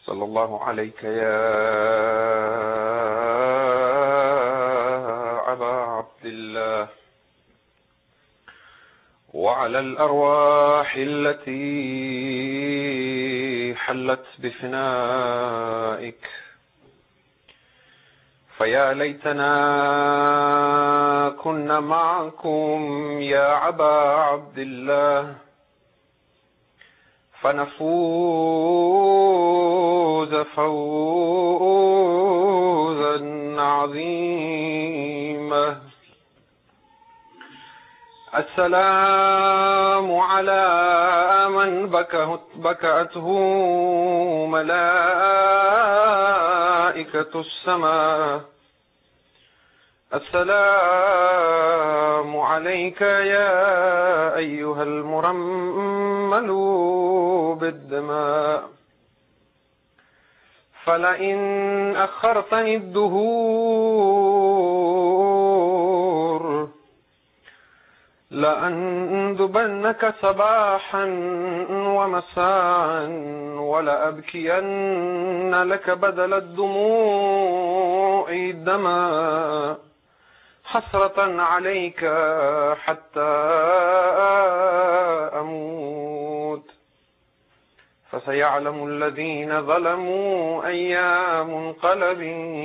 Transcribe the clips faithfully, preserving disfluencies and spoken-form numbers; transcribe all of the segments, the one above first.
صلى الله عليك يا أبا عبد الله وعلى الأرواح التي حلت بفنائك، فيا ليتنا كنا معكم يا أبا عبد الله فنفوز فوزا عظيما. السلام على من بكأته ملائكة السماء، السلام عليك يا أيها المرمل بالدماء، فلئن أخرتني الدهور لأندبنك صباحا ومساء ولأبكين لك بدل الدموع دما، حسرة عليك حتى أموت. فسيعلم الذين ظلموا أي منقلب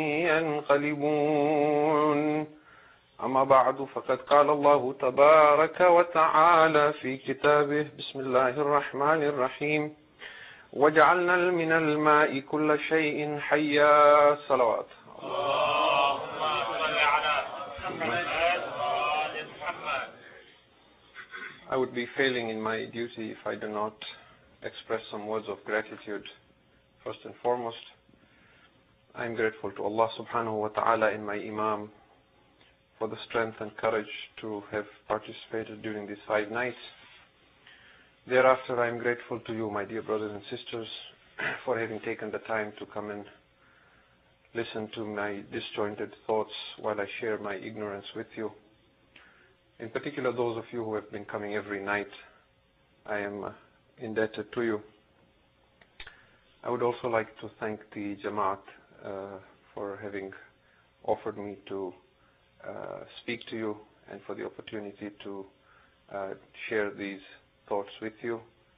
ينقلبون. أما بعد، فقد قال الله تبارك وتعالى في كتابه: بسم الله الرحمن الرحيم: وجعلنا من الماء كل شيء حيا. صلوات. اللهم صل على محمد وآل محمد. I would be failing in my duty if I do not express some words of gratitude. First and foremost, I am grateful to Allah subhanahu wa ta'ala and my Imam for the strength and courage to have participated during these five nights. Thereafter, I am grateful to you, my dear brothers and sisters, for having taken the time to come and listen to my disjointed thoughts while I share my ignorance with you. In particular, those of you who have been coming every night, I am indebted to you. I would also like to thank the Jamaat uh, for having offered me to uh, speak to you and for the opportunity to uh, share these thoughts with you.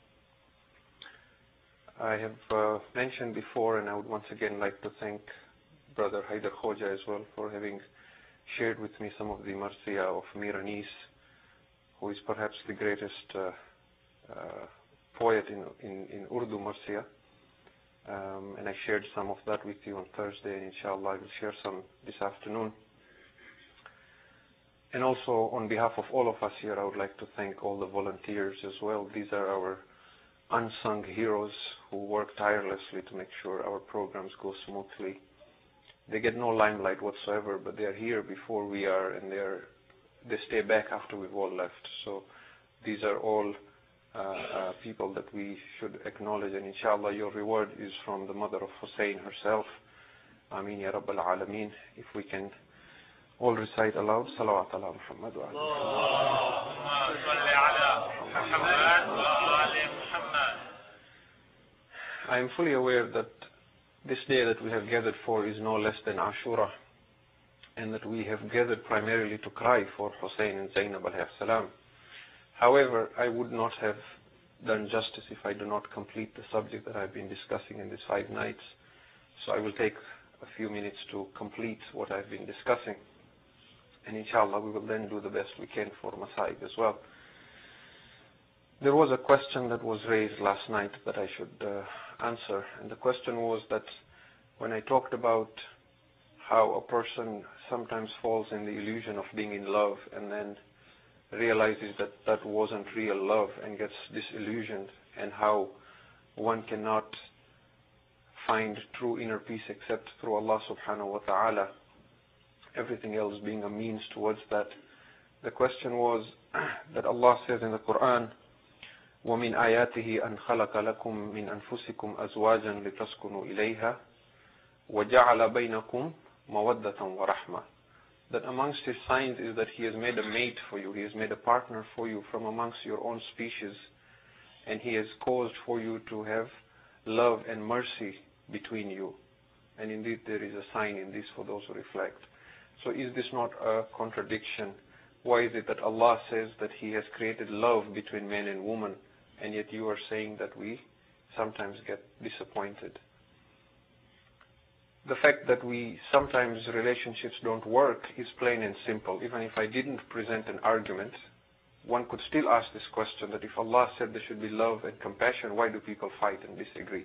I have uh, mentioned before, and I would once again like to thank Brother Haidar Khoja as well for having shared with me some of the marsiya of Mir Anis, who is perhaps the greatest uh, uh, poet in, in, in Urdu marsiya. Um, and I shared some of that with you on Thursday, and inshallah I will share some this afternoon. And also on behalf of all of us here, I would like to thank all the volunteers as well. These are our unsung heroes who work tirelessly to make sure our programs go smoothly. They get no limelight whatsoever, but they are here before we are, and they are, they stay back after we've all left. So these are all uh, uh, people that we should acknowledge, and inshallah your reward is from the mother of Hussein herself. Ameen ya Rabbal Alameen. If we can all recite aloud, salawat ala Muhammad wa ala Muhammad. I am fully aware that this day that we have gathered for is no less than Ashura, and that we have gathered primarily to cry for Hussein and Zainab alayhi salam. However, I would not have done justice if I do not complete the subject that I've been discussing in these five nights. So I will take a few minutes to complete what I've been discussing. And inshallah, we will then do the best we can for Masaib as well. There was a question that was raised last night that I should uh, answer. And the question was that when I talked about how a person sometimes falls in the illusion of being in love and then realizes that that wasn't real love and gets disillusioned, and how one cannot find true inner peace except through Allah subhanahu wa ta'ala, everything else being a means towards that. The question was that Allah says in the Quran, وَمِنْ آيَاتِهِ أَنْ خَلَقَ لَكُم مِّنْ أَنفُسِكُمْ أَزْوَاجًا لِتَسْكُنُوا إِلَيْهَا وَجَعَلَ بَيْنَكُمْ مَوَدَّةً وَرَحْمَةً. That amongst His signs is that He has made a mate for you, He has made a partner for you from amongst your own species, and He has caused for you to have love and mercy between you. And indeed there is a sign in this for those who reflect. So is this not a contradiction? Why is it that Allah says that He has created love between man and woman, and yet you are saying that we sometimes get disappointed? The fact that we sometimes relationships don't work is plain and simple. Even if I didn't present an argument, one could still ask this question, that if Allah said there should be love and compassion, why do people fight and disagree?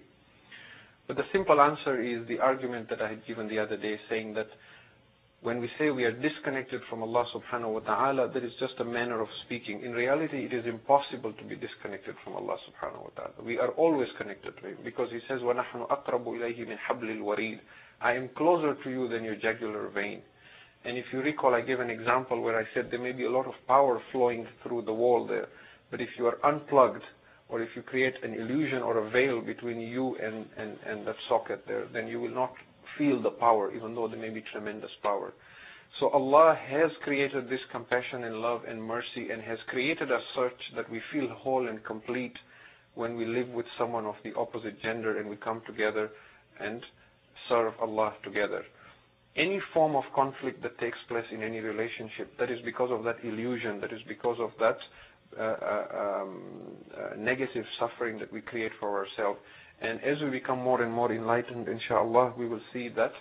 But the simple answer is the argument that I had given the other day, saying that when we say we are disconnected from Allah subhanahu wa ta'ala, that is just a manner of speaking. In reality, it is impossible to be disconnected from Allah subhanahu wa ta'ala. We are always connected to Him, because He says, وَنَحْنُ أَقْرَبُ إِلَيْهِ مِنْ حَبْلِ الْوَرِيدِ, I am closer to you than your jugular vein. And if you recall, I gave an example where I said there may be a lot of power flowing through the wall there, but if you are unplugged, or if you create an illusion or a veil between you and, and, and that socket there, then you will not feel the power, even though there may be tremendous power. So Allah has created this compassion and love and mercy, and has created us such that we feel whole and complete when we live with someone of the opposite gender and we come together and serve Allah together. Any form of conflict that takes place in any relationship, that is because of that illusion, that is because of that uh, uh, um, uh, negative suffering that we create for ourselves. And as we become more and more enlightened, inshallah, we will see that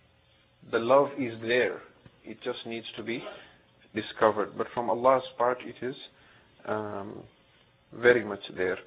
the love is there. It just needs to be discovered. But from Allah's part, it is um, very much there.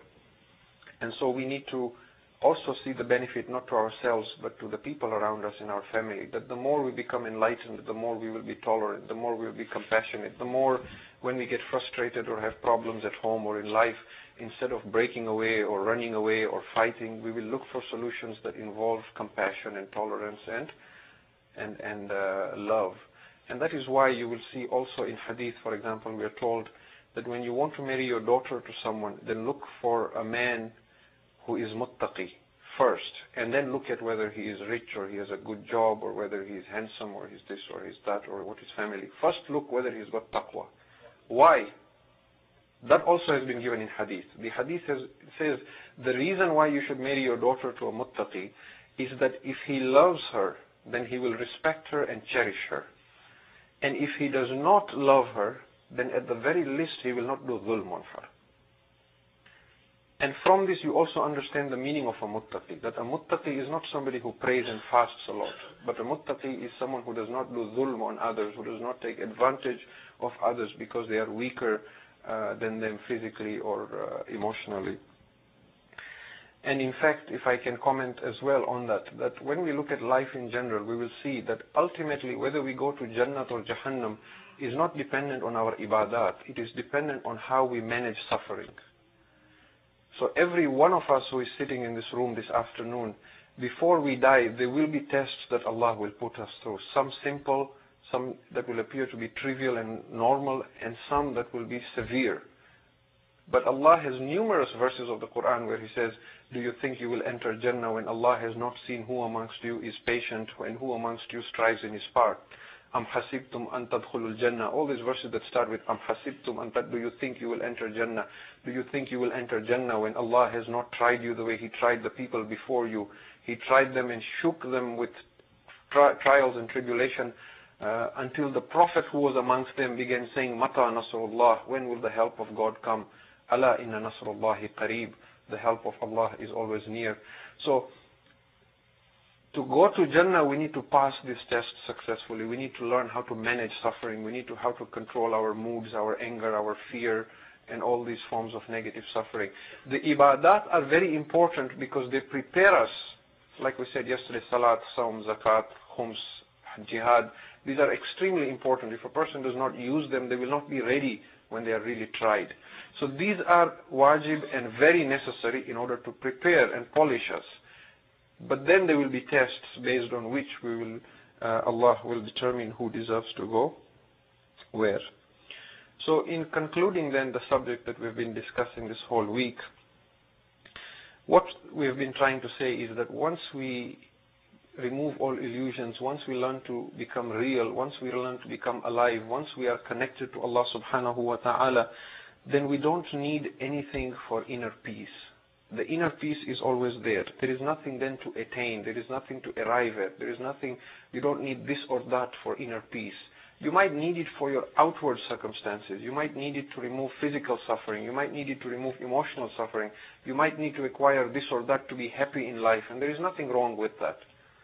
And so we need to also see the benefit not to ourselves but to the people around us in our family, that the more we become enlightened, the more we will be tolerant, the more we will be compassionate, the more when we get frustrated or have problems at home or in life, instead of breaking away or running away or fighting, we will look for solutions that involve compassion and tolerance and and, and uh, love. And that is why you will see also in hadith, for example, we are told that when you want to marry your daughter to someone, then look for a man who is muttaqi first, and then look at whether he is rich or he has a good job or whether he is handsome or he's this or he's that or what his family. First look whether he's got taqwa. Why? That also has been given in hadith. The hadith has, says the reason why you should marry your daughter to a muttaqi is that if he loves her, then he will respect her and cherish her. And if he does not love her, then at the very least he will not do dhulm on her. And from this you also understand the meaning of a muttaqi, that a muttaqi is not somebody who prays and fasts a lot, but a muttaqi is someone who does not do dhulm on others, who does not take advantage of others because they are weaker uh, than them physically or uh, emotionally. And in fact, if I can comment as well on that, that when we look at life in general, we will see that ultimately whether we go to Jannat or Jahannam is not dependent on our ibadat, it is dependent on how we manage suffering. So every one of us who is sitting in this room this afternoon, before we die, there will be tests that Allah will put us through. Some simple, some that will appear to be trivial and normal, and some that will be severe. But Allah has numerous verses of the Quran where He says, do you think you will enter Jannah when Allah has not seen who amongst you is patient and who amongst you strives in His part? Am hasibtum an tadkhulul Jannah. All these verses that start with Am hasibtum an tad, do you think you will enter Jannah? Do you think you will enter Jannah when Allah has not tried you the way He tried the people before you? He tried them and shook them with tri trials and tribulation uh, until the Prophet who was amongst them began saying, Mata nasrullah, when will the help of God come? Ala inna nasrullahi qareeb, the help of Allah is always near. So, to go to Jannah, we need to pass this test successfully. We need to learn how to manage suffering. We need to how to control our moods, our anger, our fear, and all these forms of negative suffering. The ibadat are very important because they prepare us, like we said yesterday, salat, saum, zakat, khums, jihad. These are extremely important. If a person does not use them, they will not be ready when they are really tried. So these are wajib and very necessary in order to prepare and polish us. But then there will be tests based on which we will, uh, Allah will determine who deserves to go where. So in concluding then the subject that we've been discussing this whole week, what we've been trying to say is that once we remove all illusions, once we learn to become real, once we learn to become alive, once we are connected to Allah subhanahu wa ta'ala, then we don't need anything for inner peace. the inner peace is always there. There is nothing then to attain. There is nothing to arrive at. There is nothing, you don't need this or that for inner peace. You might need it for your outward circumstances. You might need it to remove physical suffering. You might need it to remove emotional suffering. You might need to acquire this or that to be happy in life, and there is nothing wrong with that.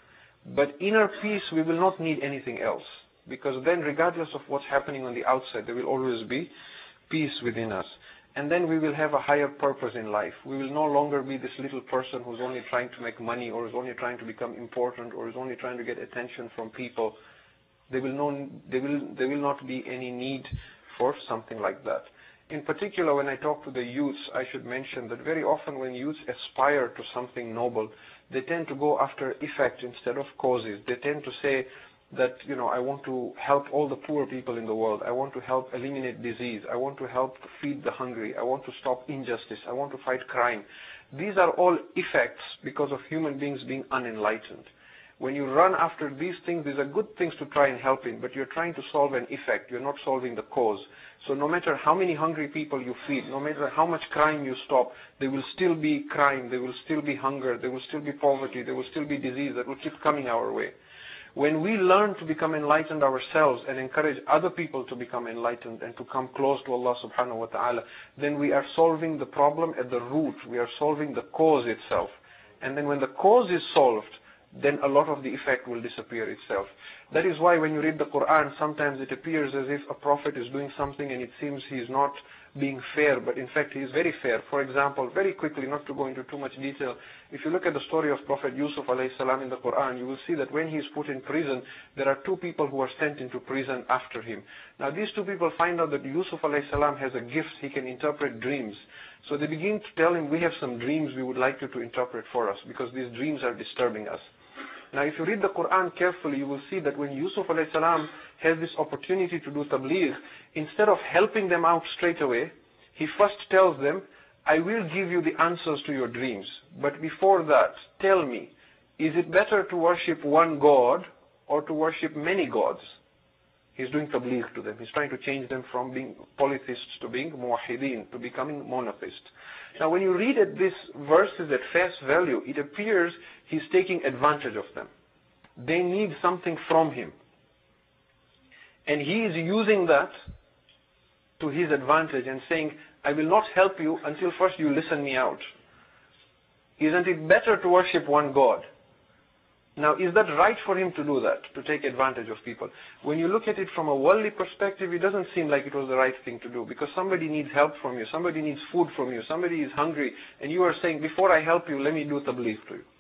But inner peace, we will not need anything else, because then regardless of what's happening on the outside, there will always be peace within us. And then we will have a higher purpose in life. We will no longer be this little person who's only trying to make money, or is only trying to become important, or is only trying to get attention from people. There will, no, there, will, there will not be any need for something like that. In particular, when I talk to the youths, I should mention that very often when youths aspire to something noble, they tend to go after effects instead of causes. They tend to say that, you know, I want to help all the poor people in the world. I want to help eliminate disease. I want to help feed the hungry. I want to stop injustice. I want to fight crime. These are all effects because of human beings being unenlightened. When you run after these things, these are good things to try and help in, but you're trying to solve an effect. You're not solving the cause. So no matter how many hungry people you feed, no matter how much crime you stop, there will still be crime, there will still be hunger, there will still be poverty, there will still be disease that will keep coming our way. When we learn to become enlightened ourselves and encourage other people to become enlightened and to come close to Allah subhanahu wa ta'ala, then we are solving the problem at the root. We are solving the cause itself. And then when the cause is solved, then a lot of the effect will disappear itself. That is why when you read the Quran, sometimes it appears as if a prophet is doing something and it seems he is not being fair, but in fact he is very fair. For example, very quickly, not to go into too much detail, if you look at the story of Prophet Yusuf alayhi salam in the Quran, you will see that when he is put in prison, there are two people who are sent into prison after him. Now these two people find out that Yusuf alayhi salam has a gift, he can interpret dreams. So they begin to tell him, we have some dreams we would like you to interpret for us, because these dreams are disturbing us. Now if you read the Quran carefully, you will see that when Yusuf alayhi salam has this opportunity to do tabligh, instead of helping them out straight away, he first tells them, I will give you the answers to your dreams. But before that, tell me, is it better to worship one God or to worship many gods? He's doing tabligh to them. He's trying to change them from being polytheists to being muwahideen, to becoming monotheists. Now when you read at these verses at face value, it appears he's taking advantage of them. They need something from him. And he is using that to his advantage and saying, I will not help you until first you listen me out. Isn't it better to worship one God? Now, is that right for him to do that, to take advantage of people? When you look at it from a worldly perspective, it doesn't seem like it was the right thing to do, because somebody needs help from you, somebody needs food from you, somebody is hungry, and you are saying, before I help you, let me do tabligh to you.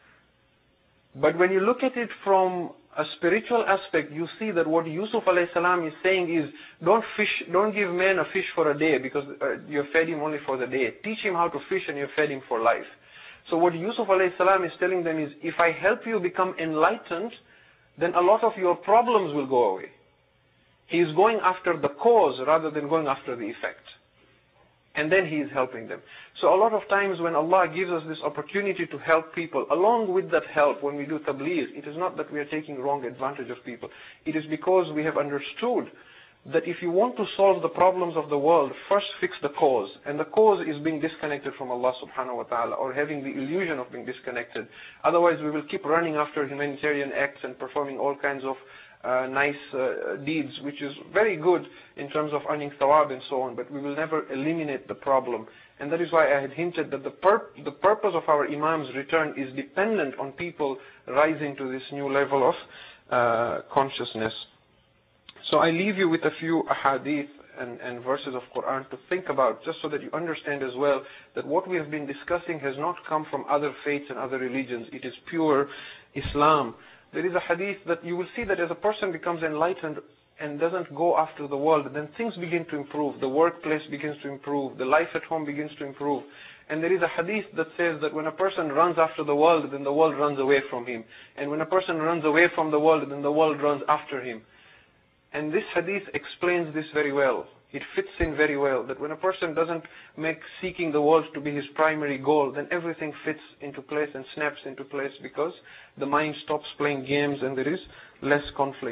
But when you look at it from a spiritual aspect, you see that what Yusuf alayhi salam is saying is, don't fish, don't give man a fish for a day, because uh, you fed him only for the day. Teach him how to fish and you fed him for life. So what Yusuf alayhi salam is telling them is, if I help you become enlightened, then a lot of your problems will go away. He is going after the cause rather than going after the effect. And then he is helping them. So a lot of times when Allah gives us this opportunity to help people, along with that help, when we do tabligh, it is not that we are taking wrong advantage of people. It is because we have understood that if you want to solve the problems of the world, first fix the cause. And the cause is being disconnected from Allah subhanahu wa ta'ala, or having the illusion of being disconnected. Otherwise we will keep running after humanitarian acts and performing all kinds of uh, nice uh, deeds, which is very good in terms of earning thawab and so on, but we will never eliminate the problem. And that is why I had hinted that the, pur the purpose of our Imam's return is dependent on people rising to this new level of uh, consciousness. So I leave you with a few ahadith and, and verses of Quran to think about, just so that you understand as well that what we have been discussing has not come from other faiths and other religions. It is pure Islam. There is a hadith that you will see that as a person becomes enlightened and doesn't go after the world, then things begin to improve. The workplace begins to improve. The life at home begins to improve. And there is a hadith that says that when a person runs after the world, then the world runs away from him. And when a person runs away from the world, then the world runs after him. And this hadith explains this very well. It fits in very well, that when a person doesn't make seeking the world to be his primary goal, then everything fits into place and snaps into place, because the mind stops playing games and there is less conflict.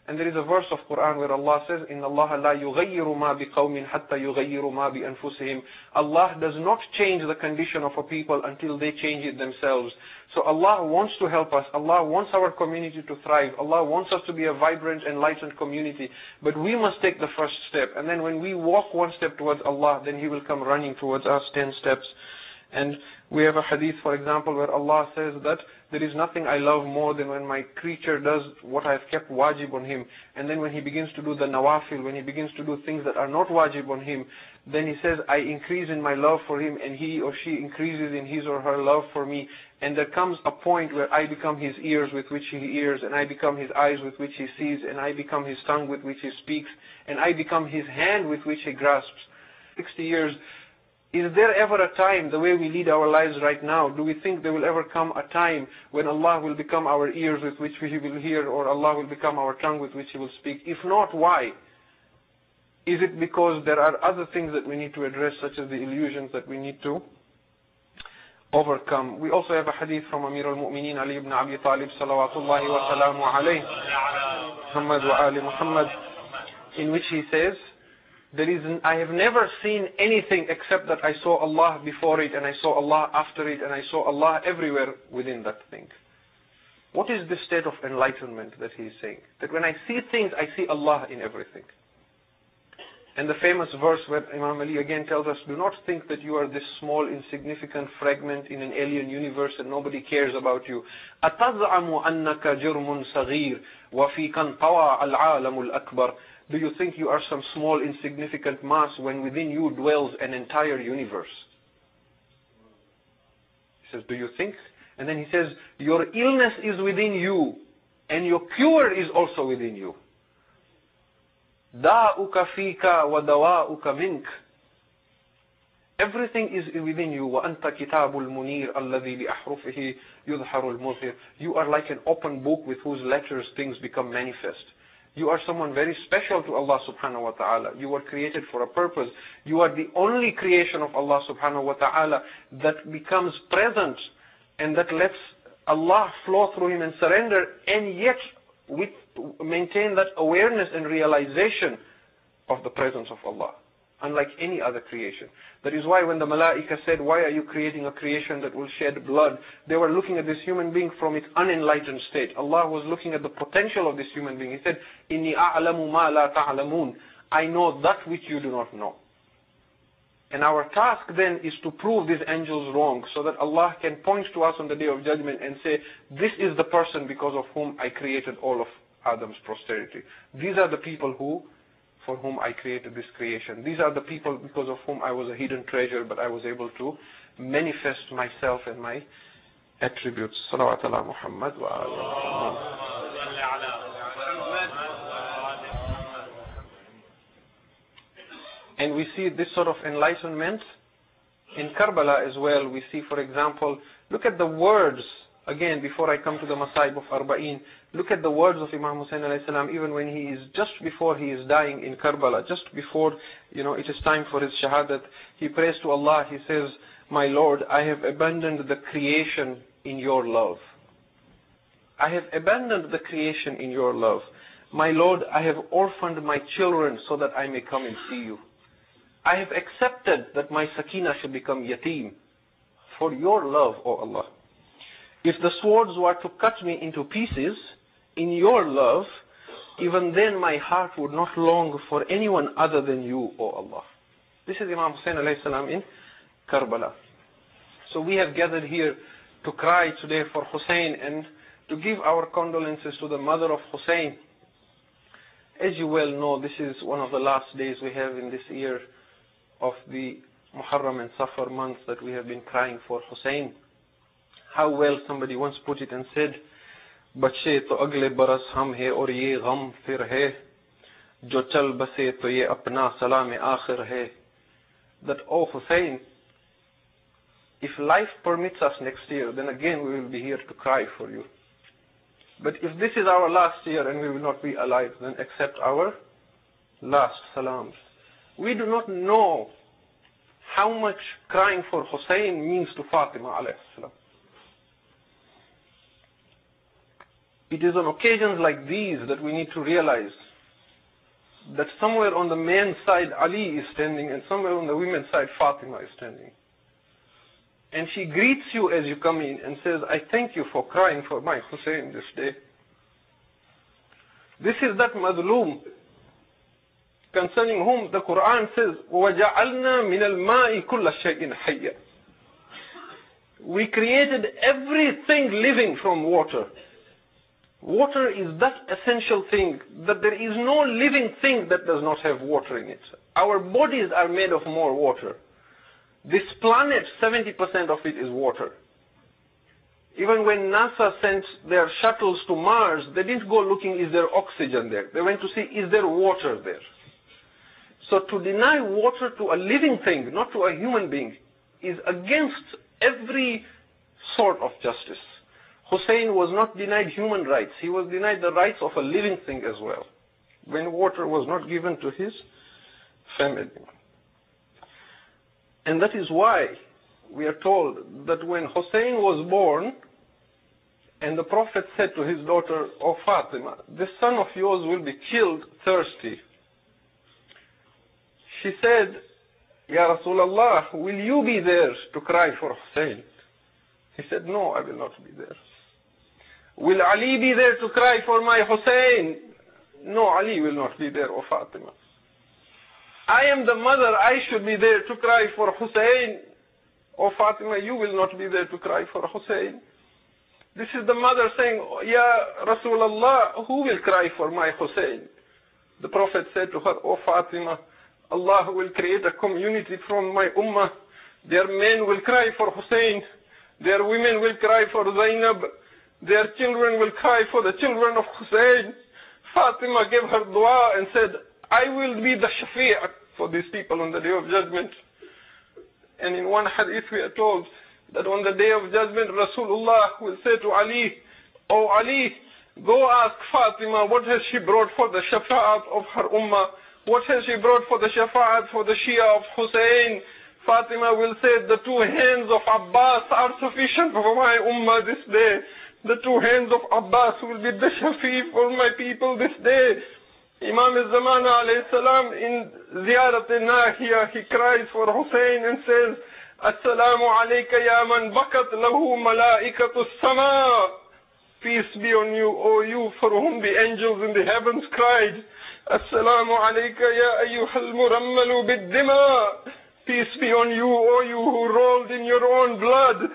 And there is a verse of Quran where Allah says, إِنَّ اللَّهَ لَا يُغَيِّرُ مَا بِقَوْمٍ حَتَّى يُغَيِّرُ مَا بِأَنفُسِهِمْ. Allah does not change the condition of a people until they change it themselves. So Allah wants to help us. Allah wants our community to thrive. Allah wants us to be a vibrant, enlightened community. But we must take the first step. And then when we walk one step towards Allah, then He will come running towards us ten steps. And we have a hadith, for example, where Allah says that there is nothing I love more than when my creature does what I have kept wajib on him. And then when he begins to do the nawafil, when he begins to do things that are not wajib on him, then he says, I increase in my love for him, and he or she increases in his or her love for me. And there comes a point where I become his ears with which he hears, and I become his eyes with which he sees, and I become his tongue with which he speaks, and I become his hand with which he grasps. sixty years. Is there ever a time, the way we lead our lives right now, do we think there will ever come a time when Allah will become our ears with which we will hear, or Allah will become our tongue with which He will speak? If not, why? Is it because there are other things that we need to address, such as the illusions that we need to overcome? We also have a hadith from Amir al-Mu'mineen Ali ibn Abi Talib salawatullahi wa salamu alayhi, Muhammad wa ali Muhammad, in which he says, There is, I have never seen anything except that I saw Allah before it, and I saw Allah after it, and I saw Allah everywhere within that thing. What is this state of enlightenment that he is saying? That when I see things, I see Allah in everything. And the famous verse where Imam Ali again tells us, do not think that you are this small, insignificant fragment in an alien universe and nobody cares about you. أَتَزْعَمُ أَنَّكَ جُرْمٌ صَغِيرٌ وَفِيكَ انْطَوَى الْعَالَمُ الْأَكْبَرُ. Do you think you are some small, insignificant mass when within you dwells an entire universe? He says, do you think? And then he says, your illness is within you, and your cure is also within you. دَاءُكَ فِيكَ وَدَوَاءُكَ مِنْكَ. Everything is within you. وَأَنْتَ كِتَابُ الْمُنِيرِ الَّذِي بِأَحْرُفِهِ يُظْهَرُ الْمُظْهِرِ. You are like an open book with whose letters things become manifest. You are someone very special to Allah subhanahu wa ta'ala. You were created for a purpose. You are the only creation of Allah subhanahu wa ta'ala that becomes present and that lets Allah flow through him and surrender, and yet we maintain that awareness and realization of the presence of Allah, unlike any other creation. That is why when the Malaika said, why are you creating a creation that will shed blood? They were looking at this human being from its unenlightened state. Allah was looking at the potential of this human being. He said, إِنِّي أَعْلَمُ مَا لَا تَعْلَمُونَ. I know that which you do not know. And our task then is to prove these angels wrong, so that Allah can point to us on the Day of Judgment and say, this is the person because of whom I created all of Adam's posterity. These are the people who, for whom I created this creation. These are the people because of whom I was a hidden treasure, but I was able to manifest myself and my attributes. Salawat ala Muhammad wa ala. And we see this sort of enlightenment in Karbala as well. We see, for example, look at the words, again, before I come to the Masaib of Arba'in, look at the words of Imam Hussein alayhi salam, even when he is, just before he is dying in Karbala, just before, you know, it is time for his shahadat, he prays to Allah, he says, my Lord, I have abandoned the creation in your love. I have abandoned the creation in your love. My Lord, I have orphaned my children so that I may come and see you. I have accepted that my sakina should become yatim for your love, O Allah. If the swords were to cut me into pieces in your love, even then my heart would not long for anyone other than you, O Allah. This is Imam Hussein alayhi salam in Karbala. So we have gathered here to cry today for Hussein and to give our condolences to the mother of Hussein. As you well know, this is one of the last days we have in this year of the Muharram and Safar months that we have been crying for Hussein. How well somebody once put it and said, "Bache to agle baras hum hai aur ye gham fir hai, jo chal base to ye apna salam aakhir hai." That, oh Hussein, if life permits us next year, then again we will be here to cry for you. But if this is our last year and we will not be alive, then accept our last salams. We do not know how much crying for Hussein means to Fatima alayhi salam. It is on occasions like these that we need to realize that somewhere on the men's side Ali is standing and somewhere on the women's side Fatima is standing. And she greets you as you come in and says, I thank you for crying for my Hussein this day. This is that madloom concerning whom the Quran says, وَجَعَلْنَا مِنَ الْمَاءِ كُلَّ شَيْءٍ حَيًّا. We created everything living from water. Water is that essential thing that there is no living thing that does not have water in it. Our bodies are made of more water. This planet, seventy percent of it is water. Even when NASA sent their shuttles to Mars, they didn't go looking, is there oxygen there? They went to see, is there water there? So to deny water to a living thing, not to a human being, is against every sort of justice. Hussein was not denied human rights. He was denied the rights of a living thing as well, when water was not given to his family. And that is why we are told that when Hussein was born, and the Prophet said to his daughter, O Fatima, this son of yours will be killed thirsty. She said, Ya Rasulullah, will you be there to cry for Hussein? He said, no, I will not be there. Will Ali be there to cry for my Hussein? No, Ali will not be there, O Fatima. I am the mother, I should be there to cry for Hussein. O Fatima, you will not be there to cry for Hussein. This is the mother saying, Ya Rasulullah, who will cry for my Hussein? The Prophet said to her, O Fatima, Allah will create a community from my ummah. Their men will cry for Hussein. Their women will cry for Zainab. Their children will cry for the children of Hussein. Fatima gave her dua and said, I will be the shafi' for these people on the day of judgment. And in one hadith we are told that on the day of judgment Rasulullah will say to Ali, O Ali, go ask Fatima what has she brought for the shafa'at of her ummah. What has she brought for the shafa'at for the Shia of Hussein? Fatima will say, the two hands of Abbas are sufficient for my ummah this day. The two hands of Abbas will be the shafi' for my people this day. Imam al-Zamana alayhi salam in Ziyarat al-Nahiya, he cries for Hussein and says, Assalamu alayka ya man bakat lahu malaikatu sama. Peace be on you, O you for whom the angels in the heavens cried. Assalamu alayka ya ayyuhal murammalu bid-dima. Peace be on you, O you who rolled in your own blood.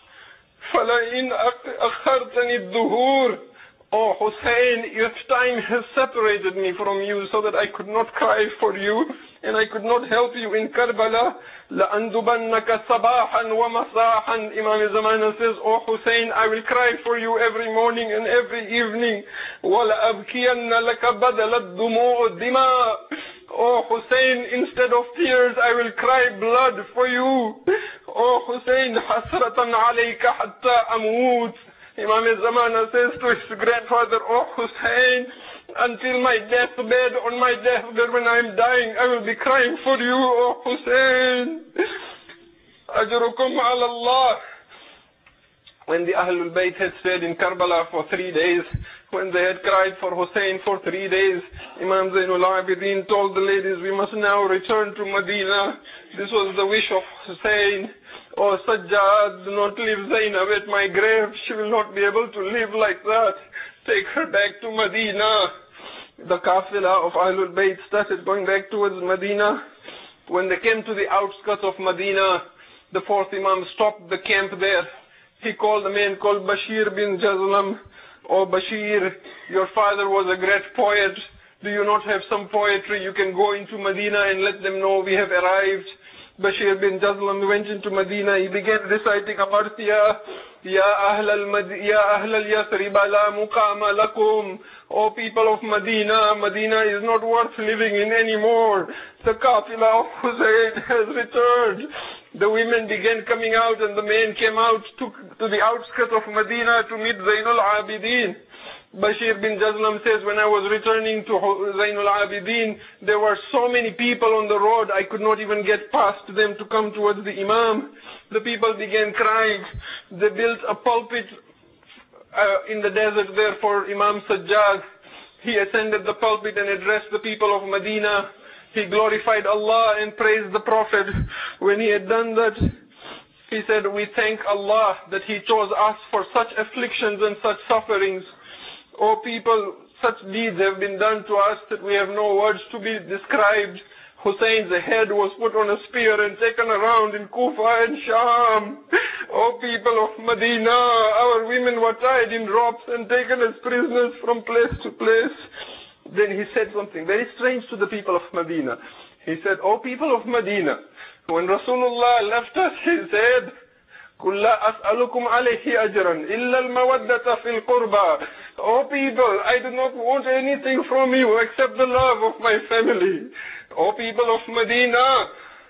فَلَئِنْ أَخَّرْتَنِ الدُّهُورِ. Oh Hussein, if time has separated me from you so that I could not cry for you and I could not help you in Karbala, لَأَنْدُبَنَّكَ صَبَاحًا وَمَسَاحًا. Imam Zamana says, Oh Hussein, I will cry for you every morning and every evening. وَلَأَبْكِيَنَّ لَكَ بَدَلَ الدُّمُوعُ الدِّمَاءِ. Oh Hussein, instead of tears, I will cry blood for you. Oh Hussein, حَسْرَةً عَلَيْكَ حَتَّى أَمُوتِ. Imam Zamana says to his grandfather, Oh Hussein, until my deathbed, on my deathbed when I am dying, I will be crying for you, Oh Hussein. Ajrukum ala Allah. When the Ahlul Bayt had stayed in Karbala for three days, when they had cried for Hussein for three days, Imam Zainul Abidin told the ladies, we must now return to Medina. This was the wish of Hussein. Oh Sajjad, do not leave Zainab at my grave. She will not be able to live like that. Take her back to Medina. The Qafila of Ahlul Bayt started going back towards Medina. When they came to the outskirts of Medina, the fourth Imam stopped the camp there. He called a man called Bashir bin Jazlam. Oh Bashir, your father was a great poet. Do you not have some poetry? You can go into Medina and let them know we have arrived. Bashir bin Jazlam went into Medina. He began reciting Amartiya. Ya Ahl al-Yathrib la muqama lakum. O people of Medina, Medina is not worth living in anymore. The Qafila of Hussein has returned. The women began coming out and the men came out to, to the outskirts of Medina to meet Zainul Abidin. Bashir bin Jazlam says, when I was returning to Zainul Abidin, there were so many people on the road, I could not even get past them to come towards the Imam. The people began crying. They built a pulpit uh, in the desert there for Imam Sajjad. He ascended the pulpit and addressed the people of Medina. He glorified Allah and praised the Prophet. When he had done that, he said, we thank Allah that He chose us for such afflictions and such sufferings. O people, such deeds have been done to us that we have no words to be described. Hussein's head was put on a spear and taken around in Kufa and Sham. O people of Medina, our women were tied in ropes and taken as prisoners from place to place. Then he said something very strange to the people of Medina. He said, O people of Medina, when Rasulullah left us, he said, قُلْ لَا أَسْأَلُكُمْ عَلَيْهِ أَجْرًا إِلَّا الْمَوَدَّةَ فِي الْقُرْبَى. O people, I do not want anything from you except the love of my family. O people of Medina,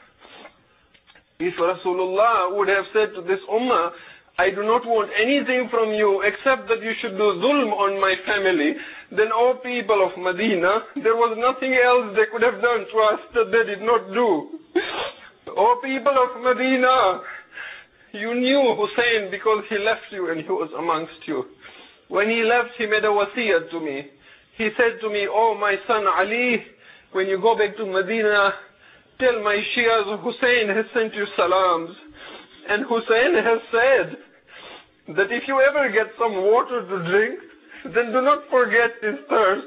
if Rasulullah would have said to this ummah, I do not want anything from you except that you should do zulm on my family, then, O people of Medina, there was nothing else they could have done to us that they did not do. O people of Medina, you knew Hussein because he left you and he was amongst you. When he left, he made a wasiyah to me. He said to me, oh my son Ali, when you go back to Medina, tell my Shias Hussein has sent you salams. And Hussein has said that if you ever get some water to drink, then do not forget his thirst.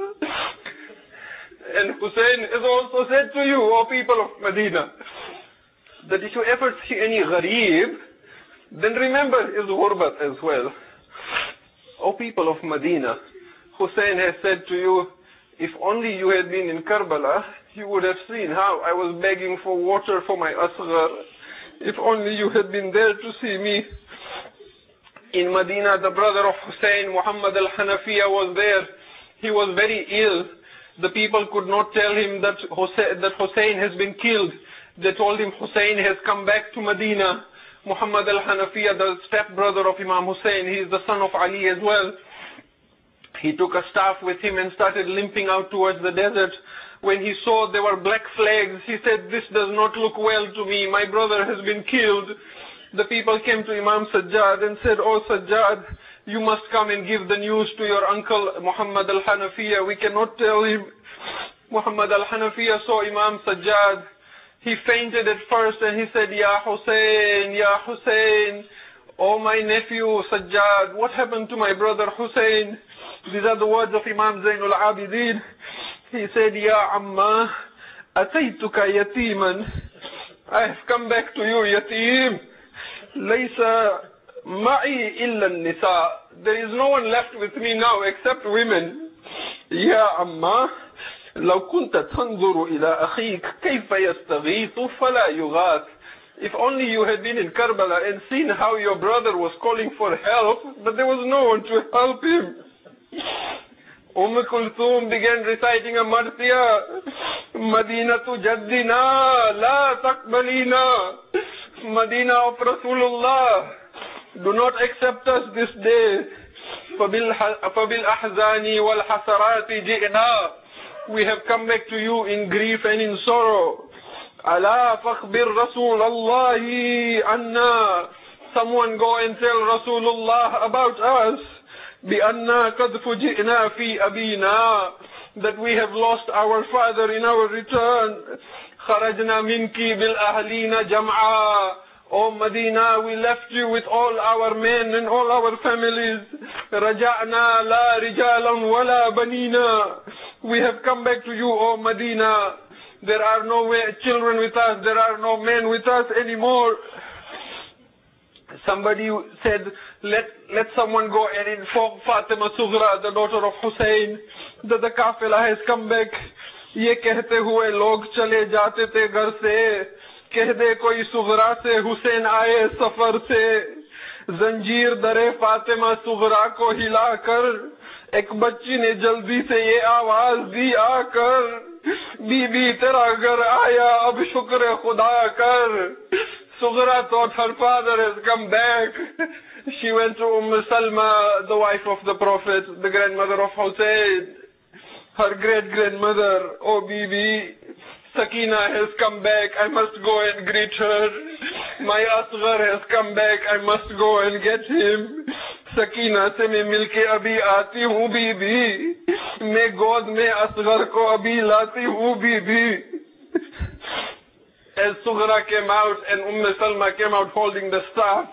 And Hussein has also said to you, O people of Medina, that if you ever see any ghareeb, then remember his ghurbat as well. O people of Medina, Hussein has said to you, if only you had been in Karbala, you would have seen how I was begging for water for my asghar. If only you had been there to see me. In Medina, the brother of Hussein, Muhammad al-Hanafiya, was there. He was very ill. The people could not tell him that Hussein, that Hussein has been killed. They told him Hussein has come back to Medina. Muhammad al-Hanafiya, the stepbrother of Imam Hussein, he is the son of Ali as well. He took a staff with him and started limping out towards the desert. When he saw there were black flags, he said, this does not look well to me. My brother has been killed. The people came to Imam Sajjad and said, oh Sajjad, you must come and give the news to your uncle Muhammad al-Hanafiya. We cannot tell him. Muhammad al-Hanafiya saw Imam Sajjad. He fainted at first and he said, Ya Hussein, Ya Hussein, oh my nephew Sajjad, what happened to my brother Hussein? These are the words of Imam Zainul Abidin. He said, Ya Amma, ataytuka yatiman. I have come back to you, yatim. Laysa ma'i illa nisa. There is no one left with me now except women. Ya Amma, لو كنت تنظر إلى أخيك كيف يستغيث فلا يغاث. If only you had been in Karbala and seen how your brother was calling for help, but there was no one to help him. Umm Kulthum began reciting a martiya. Madinatu jaddina, la taqbalina. Madina of Rasulullah, do not accept us this day. فَبِالْأَحْزَانِ وَالْحَسَرَاتِ جِئْنَا. We have come back to you in grief and in sorrow. أَلَا فَخْبِرْ رَسُولَ اللَّهِ عَنَّا. Someone go and tell Rasulullah about us. بِأَنَّا قَدْ فُجِئْنَا فِي أَبِينَا. That we have lost our father in our return. خَرَجْنَا مِنْكِ بِالْأَهْلِينَ جَمْعًا. O Medina, we left you with all our men and all our families. رَجَعْنَا لَا رِجَالًا وَلَا بَنِينَا. We have come back to you, O Medina. There are no children with us. There are no men with us anymore. Somebody said, let, let someone go and inform Fatima Sughra, the daughter of Hussein, that the Kafila has come back. ये कहते हुए लोग चले जाते थे घर से, कह दे कोई सुगरा से हुसैन आए सफर से, जंजीर दरे फातिमा सुगरा को हिलाकर, एक बच्ची ने जल्दी से ये आवाज दी आकर, बीबी तेरा घर आया अब शुक्र खुदा कर. Sughra thought her father has come back. She went to Umm Salma, the wife of the Prophet, the grandmother of Hussein. Her great-grandmother, oh Bibi, Sakina has come back, I must go and greet her. My Asghar has come back, I must go and get him. Sakina से मैं मिलके अभी आती हूँ बीबी, मैं गोद में असगर को अभी लाती हूँ बीबी. As Sughra came out and Umm Salma came out holding the staff,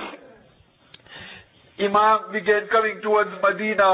Imam began coming towards Medina.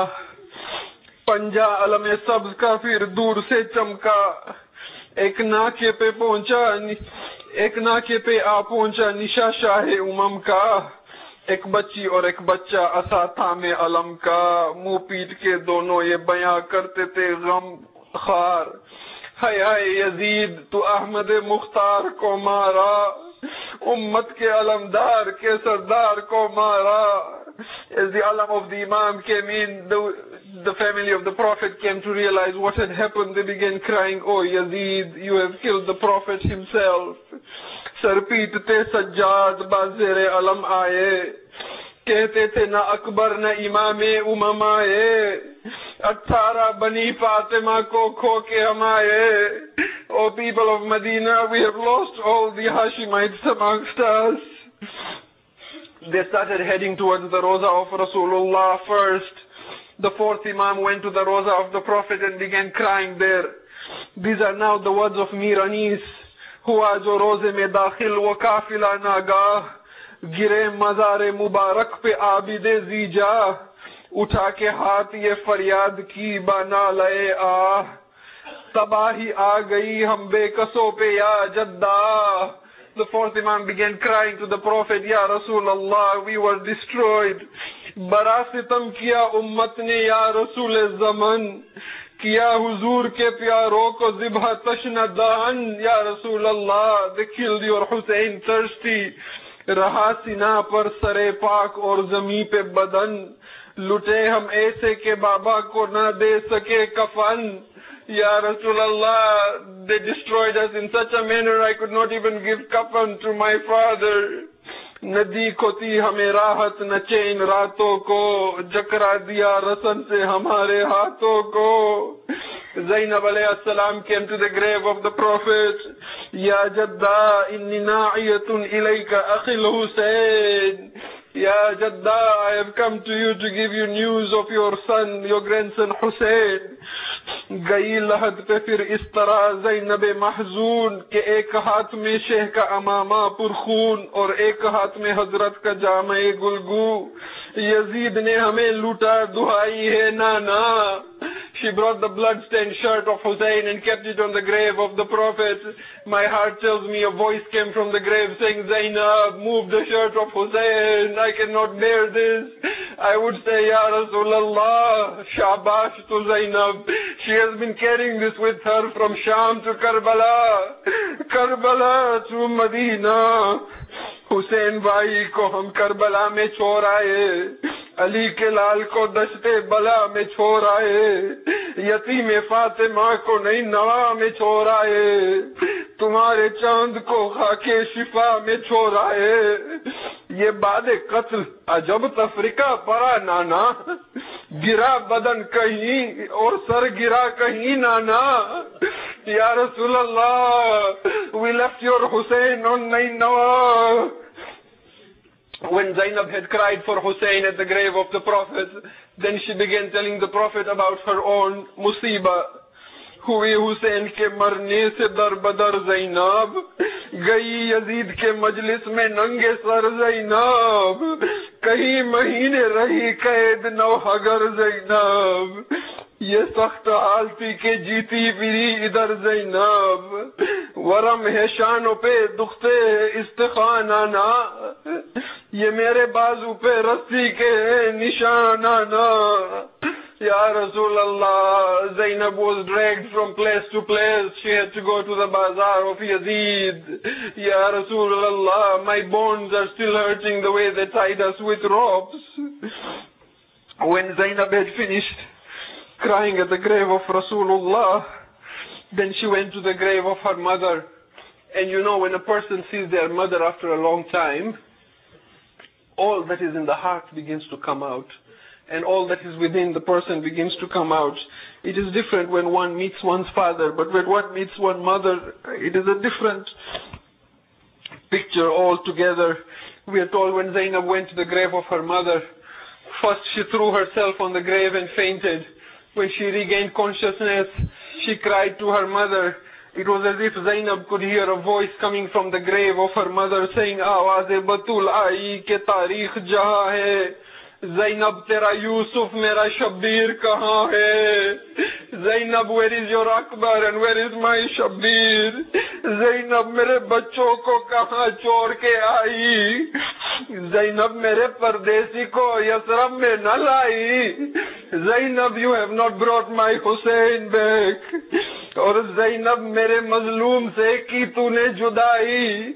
पंजा अलम सब्ज का फिर दूर से चमका, एक नाके पे पहुंचा, एक नाके पे आ पहुंचा निशा शाहे उमम का. एक बच्ची और एक बच्चा असा थामे अलम का, मुंह पीट के दोनों ये बयां करते थे गम खार. हाय हाय यजीद तू अहमद मुख्तार को मारा, उम्मत के अलमदार के सरदार को मारा. As the alam of the Imam came in, the, the family of the Prophet came to realize what had happened. They began crying, "Oh Yazid, you have killed the Prophet himself." सरपीटते Sajjad बाज़ेरे अलम आए, कहते थे ना अकबर न इमामे उमम आए, अठारह बनी फातिमा को खो के हम आए. O people of Medina, we have lost all the Hashimites amongst us. They started heading towards the Roza of Rasulullah first. The fourth Imam went to the Roza of the Prophet and began crying there. These are now the words of Mir Anis. हुआ जो रोजे में दाखिल वो काफिला नागाह, गिरे मज़ारे मुबारक पे आबिदे जीजा, उठा के हाथ ये फरियाद की बना लए आ. तबाही आ गई हम बेकसों पे या Jeddah. The fourth Imam began crying to the Prophet, Ya Rasulullah, we were destroyed. बड़ा सितम किया उम्मत ने या रसूल ज़मान, किया हुजूर के प्यारों को ज़िबह तशना दान. या रसूलल्लाह, they killed your Hussein thirsty. रहा सीना पर सरे पाक और जमी पे बदन, लुटे हम ऐसे के बाबा को न दे सके कफन. Ya Rasulullah, they destroyed us in such a manner I could not even give kafan to my father. न दी को थी हमें राहत न चैन रातों को, जकरा दिया रसन से हमारे हाथों को. Zainab alayhi salam came to the grave of the Prophet. Ya Jadda, inni na'iyatun ilayka akhil Hussein. Ya Jadda, I have come to you to give you news of your son, your grandson Hussein. गई लहद पे फिर इस तरह ज़ैनब महजून के एक हाथ में शेह का अमामा पुरखून और एक हाथ में हजरत का जामे गुलगू. यजीद ने हमें लूटा दुहाई है नाना. She brought the blood-stained shirt of Hussein and kept it on the grave of the Prophet. My heart tells me a voice came from the grave saying, Zainab, move the shirt of Hussein. I cannot bear this. I would say, Ya Rasulallah, Shabash to Zainab. She has been carrying this with her from Sham to Karbala, Karbala to Medina. Hussain भाई को हम Karbala में छोड़ आए, अली के लाल को दश्ते बला में छोड़ आए, यतीम फातिमा को नई नवा में छोड़ आए, तुम्हारे चांद को खाके शिफा में छोड़ आए. ये बादे कत्ल अजब तफरीका पड़ा नाना, गिरा बदन कहीं और सर गिरा कहीं नाना. या रसूल अल्लाह, we left your Hussein on Nainawa. When Zainab had cried for Hussein at the grave of the Prophet, then she began telling the Prophet about her own musibah. हुई हुसैन के मरने से दर बदर ज़ैनब, गई यजीद के मजलिस में नंगे सर ज़ैनब, कई महीने रही कैद नौहगर ज़ैनब. ये सख्त हाल थी के जीती फिरी इधर ज़ैनब, वरम है शानों पे दुखते इस्तिखानाना, ये मेरे बाजू पे रस्सी के निशानाना. Ya Rasulullah, Zainab was dragged from place to place. She had to go to the bazaar of Yazid. Ya Rasulullah, my bones are still hurting the way they tied us with ropes. When Zainab had finished crying at the grave of Rasulullah, then she went to the grave of her mother. And you know, when a person sees their mother after a long time, all that is in the heart begins to come out. And all that is within the person begins to come out. It is different when one meets one's father, but when one meets one's mother, it is a different picture altogether. We are told when Zainab went to the grave of her mother, First she threw herself on the grave and fainted. When she regained consciousness, she cried to her mother. It was as if Zainab could hear a voice coming from the grave of her mother saying, "Aawaze batul aayi ke taarikh jahan hai. Zainab, tera Yusuf, mera Shabbir kahan hai? Zainab, where is your Akbar and where is my Shabbir? Zainab, mere bachon ko kahan chor ke aayi? Zainab, mere pardesi ko Yasrab mein na laayi? Zainab, you have not brought my Hussein back. Aur Zainab, mere mazloom se ki tune judai.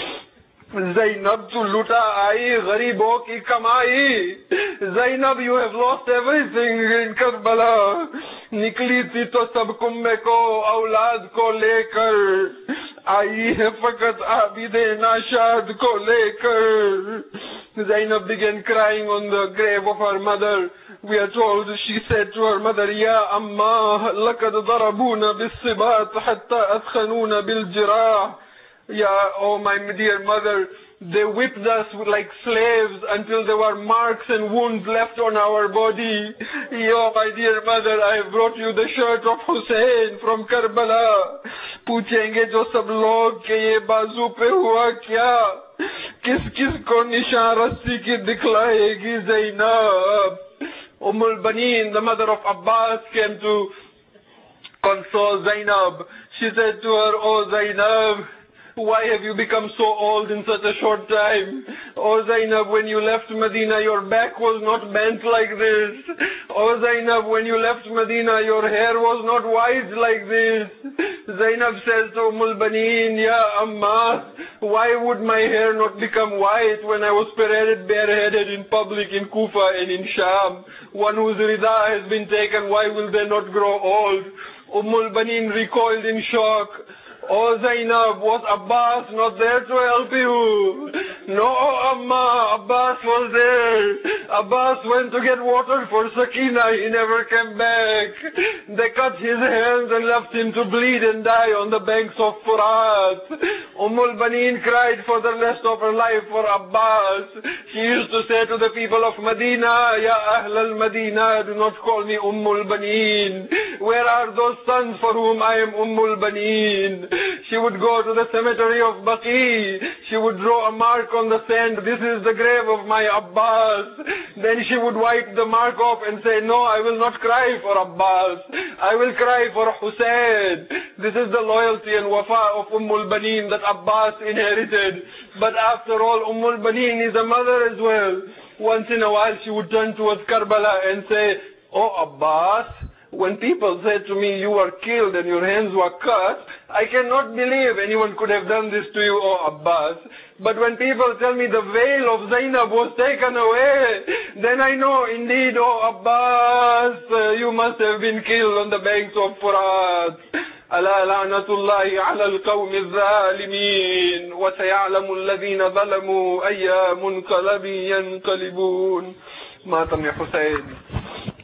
Zainab, tu luta aayi gharibon ki kamai. Zainab, you have lost everything in Karbala. Nikli thi to sab kumme ko aulad ko lekar. Aayi hai fakat abide nashad ko lekar." Zainab began crying on the grave of her mother. We are told she said to her mother, "Ya Amma, lakad darabuna bis sibat hatta adkhanuna bil jirah." Yeah, oh my dear mother, they whipped us like slaves until there were marks and wounds left on our body. Yo, my dear mother, I have brought you the shirt of Hussein from Karbala. Puchenge jo sab log ke ye bazu pe hua kya? Kis kis ko nishan rassi ki diklayegi Zainab? Ummul Baneen, the mother of Abbas, came to console Zainab. She said to her, "Oh Zainab, why have you become so old in such a short time? Oh Zainab, when you left Medina, your back was not bent like this. Oh Zainab, when you left Medina, your hair was not white like this." Zainab says to Ummul Baneen, "Ya Amma, why would my hair not become white when I was paraded bareheaded in public in Kufa and in Sham? One whose rida has been taken, why will they not grow old?" Ummul Baneen recoiled in shock. "Oh Zainab, was Abbas not there to help you?" "No, Amma, Abbas was there. Abbas went to get water for Sakina. He never came back. They cut his hands and left him to bleed and die on the banks of Furat." Ummul Baneen cried for the rest of her life for Abbas. She used to say to the people of Medina, "Ya Ahl al-Madina, do not call me Ummul Baneen. Where are those sons for whom I am Ummul Baneen?" She would go to the cemetery of Baqi. She would draw a mark on the sand. "This is the grave of my Abbas." Then she would wipe the mark off and say, "No, I will not cry for Abbas. I will cry for Hussein." This is the loyalty and wafa of Ummul Baneen that Abbas inherited. But after all, Ummul Baneen is a mother as well. Once in a while she would turn towards Karbala and say, "Oh Abbas, when people said to me you were killed and your hands were cut, I cannot believe anyone could have done this to you, oh Abbas. But when people tell me the veil of Zainab was taken away, then I know indeed, oh Abbas, uh, you must have been killed on the banks of Furat." ألا لعنة الله على القوم الظالمين وسيعلم الذين ظلموا أي منقلب ينقلبون. ماتم يا حسين.